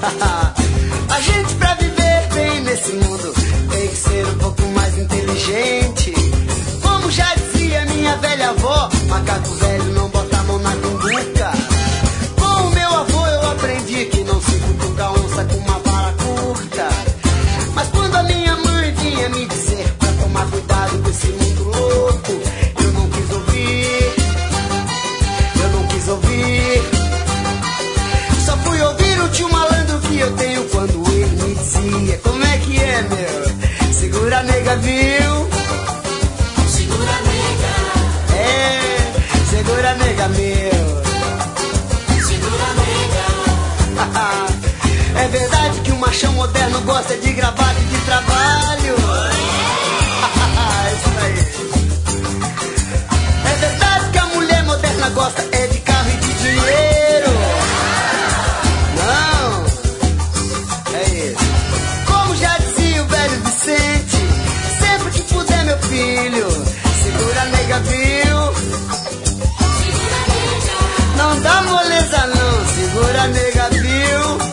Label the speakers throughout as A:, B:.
A: A gente pra viver bem nesse mundo tem que ser um pouco mais inteligente. Como já dizia minha velha avó, macaco velho não bota a mão na cumbuca. Com o meu avô eu aprendi que não se cutuca onça com uma vara curta. Mas quando a minha mãe vinha me dizer pra tomar cuidado com esse mundo louco, eu não quis ouvir. Só fui ouvir o tio malandro que eu tenho quando ele me dizia: como é que é, meu? Segura, nega, viu?
B: Segura, nega.
A: É, segura, nega, meu.
B: Segura, nega.
A: É verdade que o machão moderno gosta de gravata e de trabalho. Isso aí. É verdade que a mulher moderna gosta é de carro e de dinheiro. Não, é isso. Como já dizia o velho Vicente, sempre que puder, meu filho, segura, nega, viu?
B: Segura, nega.
A: Não dá moleza não, segura, nega, viu?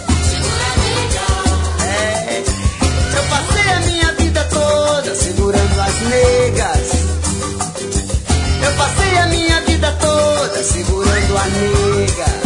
A: É, eu passei a minha vida toda segurando as negas. Eu passei a minha vida toda segurando a nega.